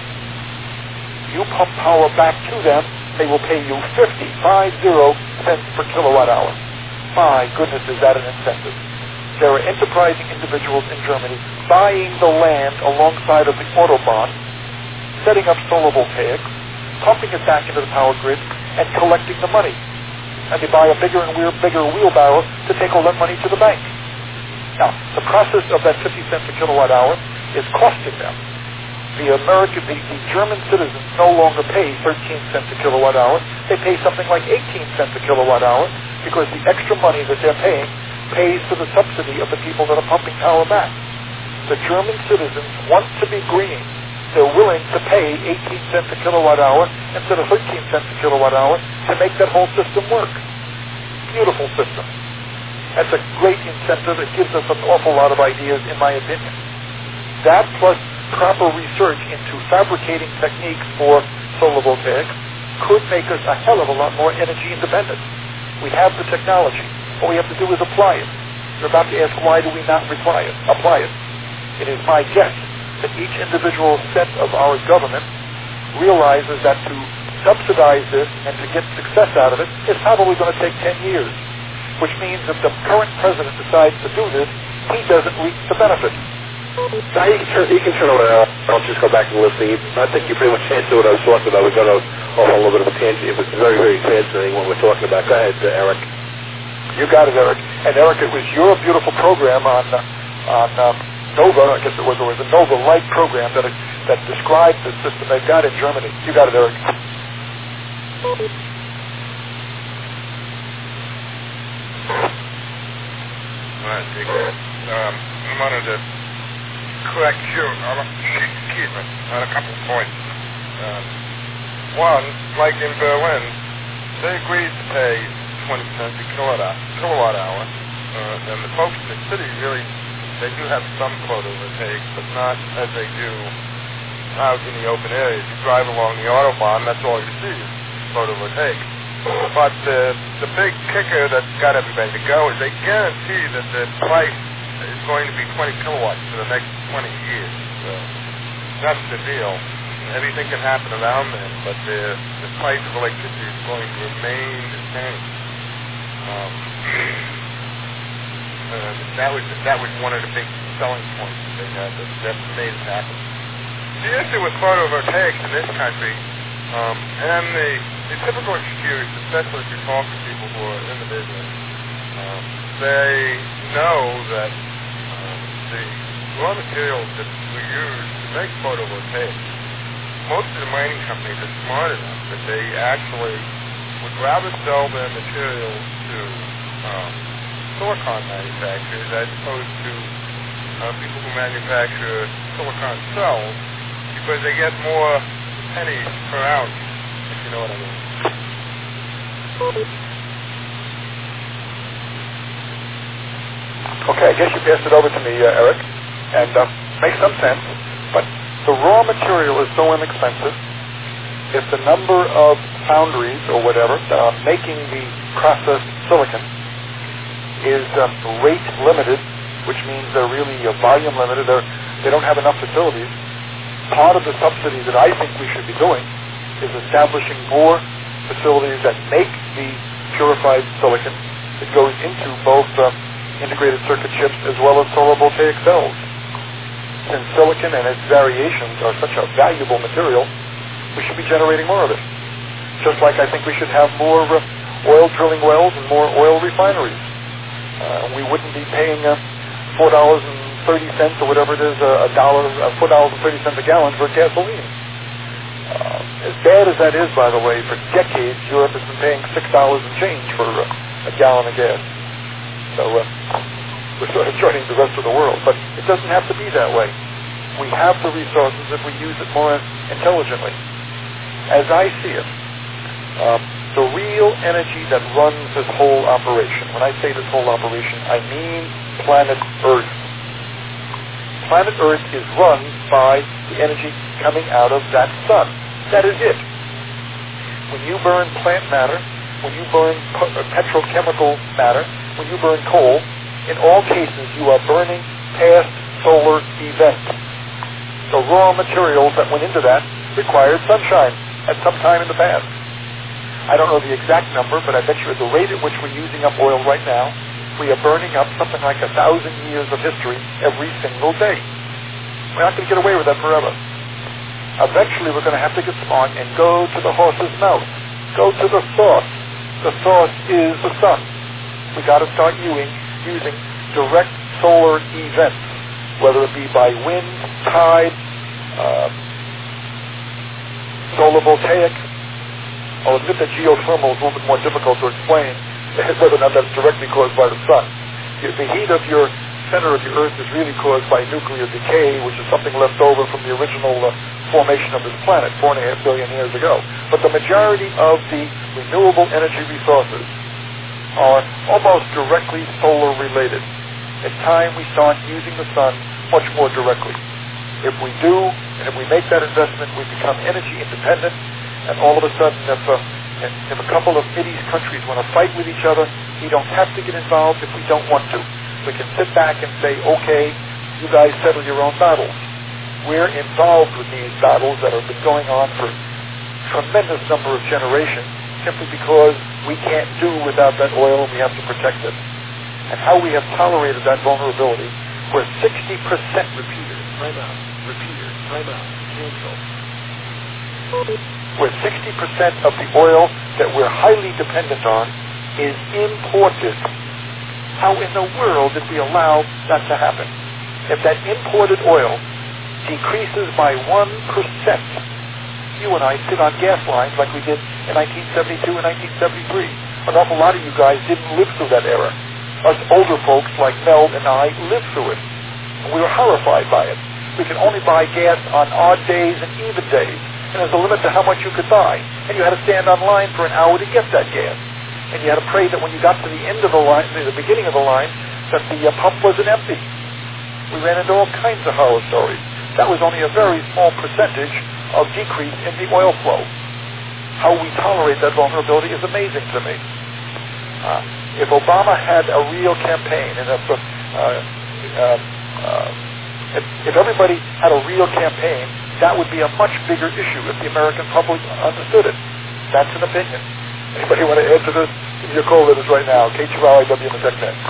You pump power back to them, they will pay you fifty, five zero cents per kilowatt hour. My goodness, is that an incentive? There are enterprising individuals in Germany buying the land alongside of the Autobahn, setting up solar voltaics, pumping it back into the power grid, and collecting the money. And they buy a bigger and bigger wheelbarrow to take all that money to the bank. Now, the process of that fifty cents a kilowatt hour is costing them. The American, the, the German citizens no longer pay thirteen cents a kilowatt hour. They pay something like eighteen cents a kilowatt hour because the extra money that they're paying pays for the subsidy of the people that are pumping power back. The German citizens want to be green. They're willing to pay eighteen cents a kilowatt hour instead of thirteen cents a kilowatt hour to make that whole system work. Beautiful system. That's a great incentive. It gives us an awful lot of ideas, in my opinion. That plus proper research into fabricating techniques for solar voltaics could make us a hell of a lot more energy independent. We have the technology. All we have to do is apply it. You're about to ask, why do we not apply it? Apply it. It is my guess that each individual set of our government realizes that to subsidize this and to get success out of it is probably going to take ten years, which means if the current president decides to do this, he doesn't reap the benefit. Now you can turn, you can turn over. I'll just go back and listen. I think you pretty much answered what I was talking about. We're going to off on a little bit of a tangent. It was very, very fascinating what we're talking about. Go ahead, uh, Eric. You got it, Eric. And Eric, it was your beautiful program on uh, on um, Nova. I guess it was it was a Nova Light program that that described the system they've got in Germany. You got it, Eric. All right, take that. Um, I wanted to correct you on a, excuse me, on a couple of points. Um, one, like in Berlin, they agreed to pay twenty cents a kilowatt, kilowatt hour, uh, and the folks in the city really, they do have some photovoltaic, but not as they do out in the open areas. You drive along the Autobahn, that's all you see is photovoltaic. But uh, the big kicker that's got everybody to go is they guarantee that the price is going to be twenty kilowatts for the next twenty years. So that's the deal. Anything can happen around then, but the, the price of electricity is going to remain the same. Um, uh, that was that was one of the big selling points that they had that, that made it happen. The issue with photovoltaics in this country, um, and the, the typical excuse, especially if you talk to people who are in the business, um, they know that um, the raw materials that we use to make photovoltaics, most of the mining companies are smart enough that they actually would rather sell their materials to um, silicon manufacturers as opposed to uh, people who manufacture silicon cells, because they get more pennies per ounce, if you know what I mean. Okay, I guess you passed it over to me, uh, Eric, and uh, makes some sense, but the raw material is so inexpensive. If the number of foundries or whatever that are making the processed silicon is um, rate limited, which means they're really uh, volume limited, they're, they don't have enough facilities, part of the subsidy that I think we should be doing is establishing more facilities that make the purified silicon that goes into both uh, integrated circuit chips as well as solar voltaic cells. Since silicon and its variations are such a valuable material, we should be generating more of it. Just like I think we should have more uh, oil drilling wells and more oil refineries. Uh, we wouldn't be paying uh, four dollars and thirty cents or whatever it is, uh, a dollar, uh, four dollars and thirty cents a gallon for gasoline. Uh, as bad as that is, by the way, for decades, Europe has been paying six dollars and change for uh, a gallon of gas. So uh, we're sort of joining the rest of the world. But it doesn't have to be that way. We have the resources if we use it more intelligently. As I see it, um, the real energy that runs this whole operation, when I say this whole operation, I mean planet Earth. Planet Earth is run by the energy coming out of that sun. That is it. When you burn plant matter, when you burn petrochemical matter, when you burn coal, in all cases you are burning past solar events. The raw materials that went into that required sunshine at some time in the past. I don't know the exact number, but I bet you at the rate at which we're using up oil right now, we are burning up something like a thousand years of history every single day. We're not going to get away with that forever. Eventually we're going to have to get smart and go to the horse's mouth. Go to the source. The source is the sun. We got to start using, using direct solar events, whether it be by wind, tide, uh, solar voltaic. I'll admit that geothermal is a little bit more difficult to explain, whether or not that's directly caused by the sun. The heat of your center of your Earth is really caused by nuclear decay, which is something left over from the original uh, formation of this planet four and a half billion years ago. But the majority of the renewable energy resources are almost directly solar related. It's time we start using the sun much more directly. If we do, and if we make that investment, we become energy independent, and all of a sudden, if, uh, if a couple of Mideast countries want to fight with each other, we don't have to get involved if we don't want to. We can sit back and say, okay, you guys settle your own battles. We're involved with these battles that have been going on for a tremendous number of generations, simply because we can't do without that oil and we have to protect it. And how we have tolerated that vulnerability, where sixty percent repeater, time out, repeater, time out, cancel. Where sixty percent of the oil that we're highly dependent on is imported. How in the world did we allow that to happen? If that imported oil decreases by one percent, you and I sit on gas lines like we did in nineteen seventy-two and nineteen seventy-three. An awful lot of you guys didn't live through that era. Us older folks like Mel and I lived through it. And we were horrified by it. We could only buy gas on odd days and even days. and there's a limit to how much you could buy. And you had to stand on line for an hour to get that gas. And you had to pray that when you got to the end of the line, the beginning of the line, that the uh, pump wasn't empty. We ran into all kinds of horror stories. That was only a very small percentage of decrease in the oil flow. How we tolerate that vulnerability is amazing to me. Uh, if Obama had a real campaign, and if, uh, uh, uh, if, if everybody had a real campaign, that would be a much bigger issue if the American public understood it. That's an opinion. Anybody want to add to this? Give me your call letters right now. K two L I W in the Tech Net.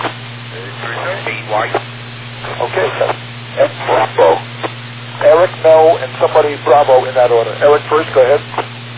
Okay, so F Bravo. Eric, Mel, and somebody Bravo in that order. Eric first, go ahead.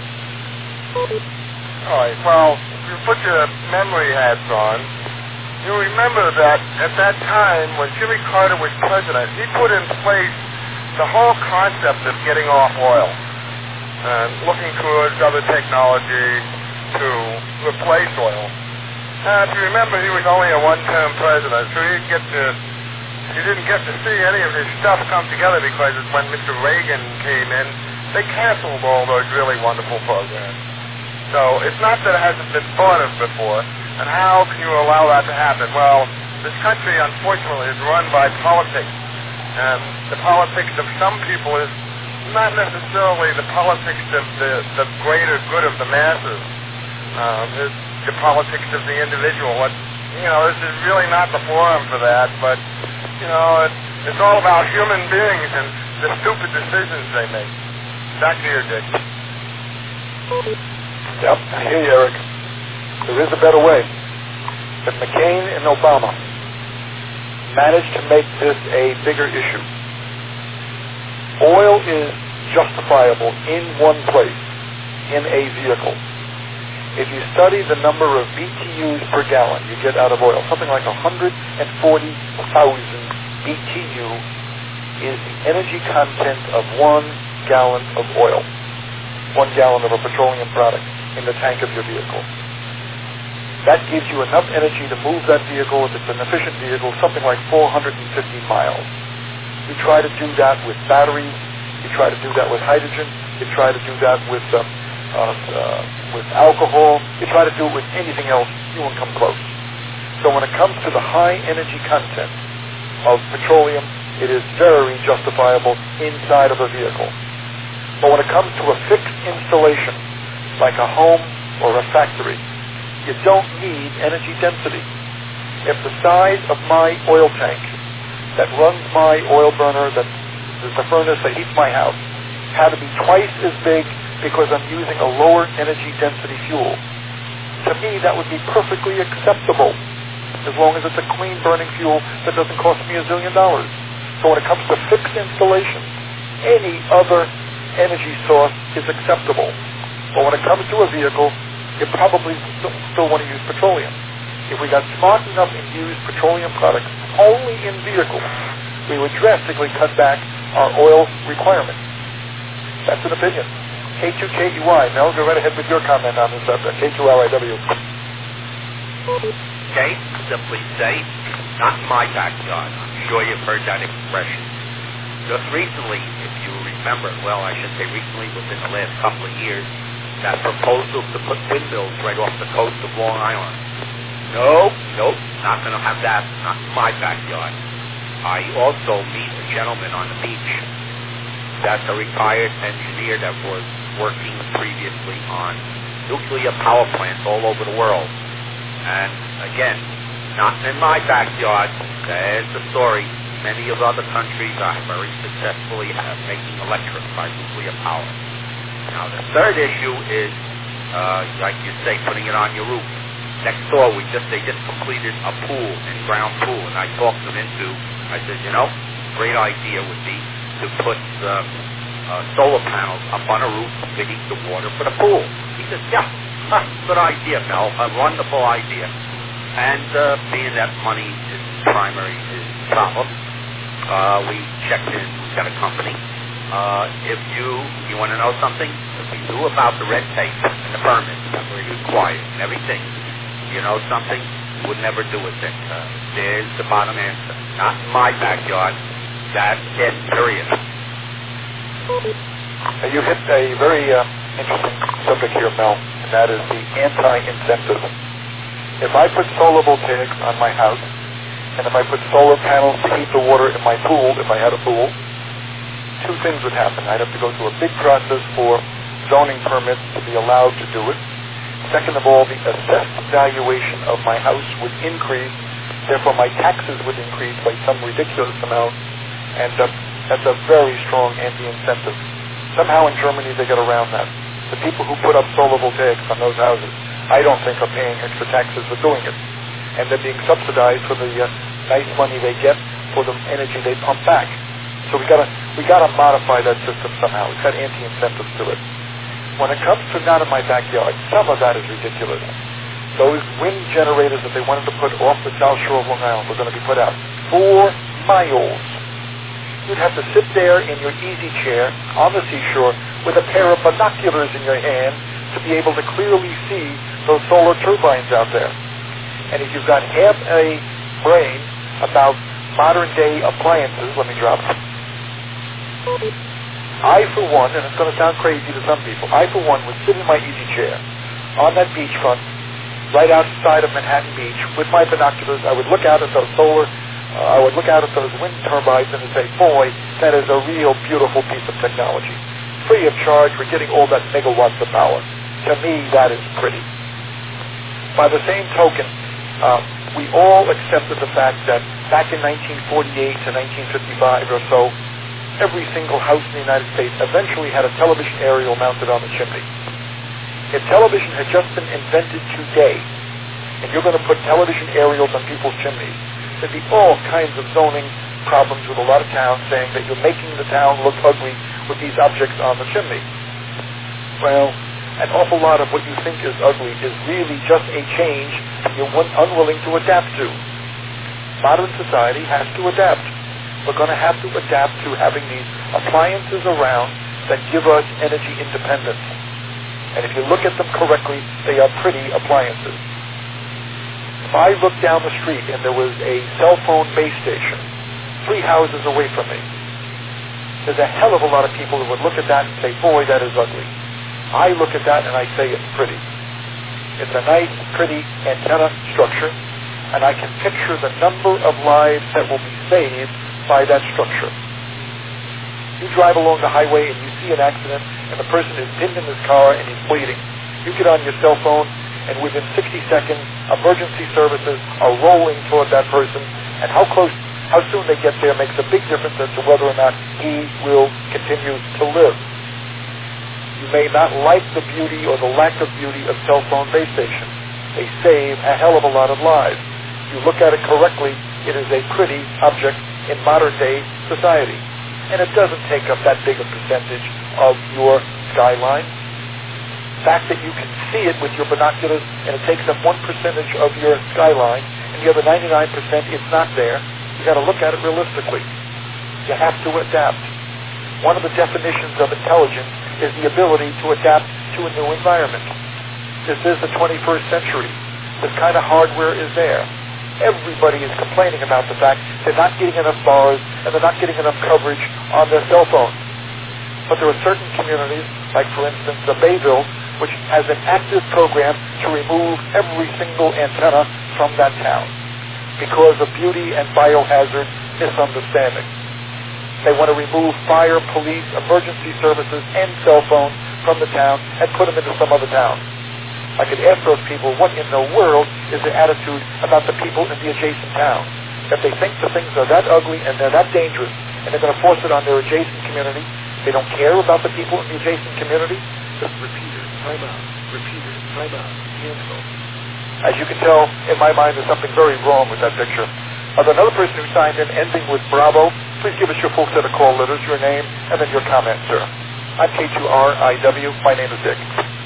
All right, well, if you put your memory hats on, you remember that at that time when Jimmy Carter was president, he put in place the whole concept of getting off oil and looking towards other technology to replace oil. Uh, if you remember, he was only a one-term president, so he didn't get to he didn't get to see any of his stuff come together because when Mister Reagan came in, they canceled all those really wonderful programs. So it's not that it hasn't been thought of before, and how can you allow that to happen? Well, this country, unfortunately, is run by politics, and the politics of some people is not necessarily the politics of the, the greater good of the masses. Um, it's the politics of the individual. What, you know, this is really not the forum for that, but, you know, it, it's all about human beings and the stupid decisions they make. Back to you, Dick. Yep, I hear you, Eric. There is a better way. But McCain and Obama managed to make this a bigger issue. Oil is justifiable in one place, in a vehicle. If you study the number of B T Us per gallon you get out of oil, something like one hundred forty thousand B T U is the energy content of one gallon of oil, one gallon of a petroleum product in the tank of your vehicle. That gives you enough energy to move that vehicle, if it's an efficient vehicle, something like four hundred fifty miles. You try to do that with batteries, you try to do that with hydrogen, you try to do that with um, uh, uh, with alcohol, you try to do it with anything else, you won't come close. So when it comes to the high energy content of petroleum, it is very justifiable inside of a vehicle. But when it comes to a fixed installation, like a home or a factory, you don't need energy density. If the size of my oil tank that runs my oil burner, that is the furnace that heats my house, had to be twice as big because I'm using a lower energy density fuel, to me that would be perfectly acceptable, as long as it's a clean burning fuel that doesn't cost me a zillion dollars. So when it comes to fixed installation, any other energy source is acceptable. But when it comes to a vehicle, you probably still, still want to use petroleum. If we got smart enough and used petroleum products only in vehicles, we would drastically cut back our oil requirements. That's an opinion. K two K E Y. Mel, go right ahead with your comment on this subject. K two L I W. Okay, simply say, not my backyard. I'm sure you've heard that expression. Just recently, if you remember, well, I should say recently, within the last couple of years, that proposal to put windmills right off the coast of Long Island. Nope, nope, not going to have that. Not in my backyard. I also meet a gentleman on the beach that's a retired engineer that was working previously on nuclear power plants all over the world. And again, not in my backyard. There's the story. Many of other countries are very successfully have making electric by nuclear power. Now the third issue is, uh, like you say, putting it on your roof. Next door, we just they just completed a pool, in-ground pool, and I talked them into. I said, you know, great idea would be to put uh, uh, solar panels up on a roof to heat the water for the pool. He says, yeah, huh, good idea, Mel, a wonderful idea. And uh, being that money is primary is the problem, uh, we checked in, we got a company. Uh, if you you want to know something, if we knew about the red tape and the permits that were required and everything, you know something, would never do it then. Uh, there's the bottom answer. Not in my backyard. That's it, period. Now, you hit a very uh, interesting subject here, Mel, and that is the anti-incentive. If I put solar voltaics on my house, and if I put solar panels to heat the water in my pool, if I had a pool, two things would happen. I'd have to go through a big process for zoning permits to be allowed to do it. Second of all, the assessed valuation of my house would increase. Therefore, my taxes would increase by some ridiculous amount. And uh, that's a very strong anti-incentive. Somehow in Germany they get around that. The people who put up solar voltaics on those houses, I don't think are paying extra taxes for doing it. And they're being subsidized for the uh, nice money they get for the energy they pump back. So we gotta we gotta modify that system somehow. It's got anti-incentives to it. When it comes to not in my backyard, some of that is ridiculous. Those wind generators that they wanted to put off the South Shore of Long Island were going to be put out four miles. You'd have to sit there in your easy chair on the seashore with a pair of binoculars in your hand to be able to clearly see those solar turbines out there. And if you've got half a brain about modern day appliances, let me drop it. I, for one, and it's going to sound crazy to some people, I, for one, would sit in my easy chair on that beachfront right outside of Manhattan Beach with my binoculars. I would look out at those solar, uh, I would look out at those wind turbines and say, boy, that is a real beautiful piece of technology. Free of charge, we're getting all that megawatts of power. To me, that is pretty. By the same token, uh, we all accepted the fact that back in nineteen forty-eight to nineteen fifty-five or so, every single house in the United States eventually had a television aerial mounted on the chimney. If television had just been invented today, and you're going to put television aerials on people's chimneys, there'd be all kinds of zoning problems with a lot of towns saying that you're making the town look ugly with these objects on the chimney. Well, an awful lot of what you think is ugly is really just a change you're unwilling to adapt to. Modern society has to adapt. We're going to have to adapt to having these appliances around that give us energy independence. And if you look at them correctly, they are pretty appliances. If I looked down the street and there was a cell phone base station three houses away from me, there's a hell of a lot of people who would look at that and say, boy, that is ugly. I look at that and I say it's pretty. It's a nice, pretty antenna structure, and I can picture the number of lives that will be saved by that structure. You drive along the highway and you see an accident and the person is pinned in his car and he's bleeding. You get on your cell phone and within sixty seconds, emergency services are rolling toward that person, and how close, how soon they get there makes a big difference as to whether or not he will continue to live. You may not like the beauty or the lack of beauty of cell phone base stations. They save a hell of a lot of lives. You look at it correctly, it is a pretty object in modern-day society. And it doesn't take up that big a percentage of your skyline. The fact that you can see it with your binoculars and it takes up one percentage of your skyline and the other ninety-nine percent is not there, you got to look at it realistically. You have to adapt. One of the definitions of intelligence is the ability to adapt to a new environment. This is the twenty-first century. This kind of hardware is there. Everybody is complaining about the fact they're not getting enough bars and they're not getting enough coverage on their cell phones. But there are certain communities, like for instance the Bayville, which has an active program to remove every single antenna from that town because of beauty and biohazard misunderstanding. They want to remove fire, police, emergency services, and cell phones from the town and put them into some other town. I could ask those people, what in the world is their attitude about the people in the adjacent town? If they think the things are that ugly and they're that dangerous, and they're going to force it on their adjacent community, they don't care about the people in the adjacent community, just repeat it, time out, repeat it, time out, cancel. As you can tell, in my mind, there's something very wrong with that picture. Of another person who signed in, ending with Bravo, please give us your full set of call letters, your name, and then your comment, sir. I'm K two R I W. My name is Dick.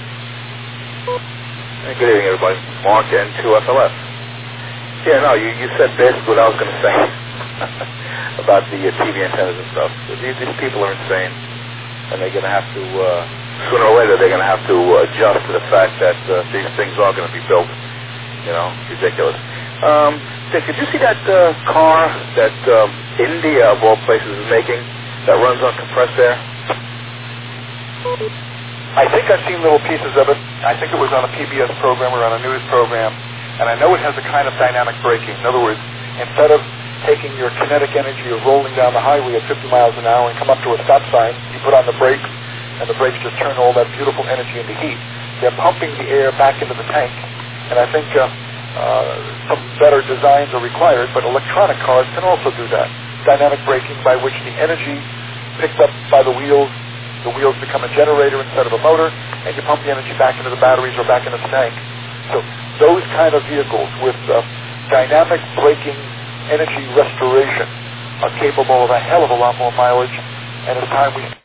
Hey, good evening, everybody. Mark, N two F L S. Yeah, no, you, you said basically what I was going to say about the uh, T V antennas and stuff. These, these people are insane, and they're going to have to, uh, sooner or later, they're going to have to uh, adjust to the fact that uh, these things are going to be built. You know, ridiculous. Um, Dick, did you see that uh, car that um, India, of all places, is making that runs on compressed air? I think I've seen little pieces of it. I think it was on a P B S program or on a news program, and I know it has a kind of dynamic braking. In other words, instead of taking your kinetic energy of rolling down the highway at fifty miles an hour and come up to a stop sign, you put on the brakes, and the brakes just turn all that beautiful energy into heat. They're pumping the air back into the tank, and I think uh, uh, some better designs are required, but electronic cars can also do that. Dynamic braking, by which the energy picked up by the wheels, the wheels become a generator instead of a motor, and you pump the energy back into the batteries or back into the tank. So those kind of vehicles with uh, dynamic braking energy restoration are capable of a hell of a lot more mileage, and it's time we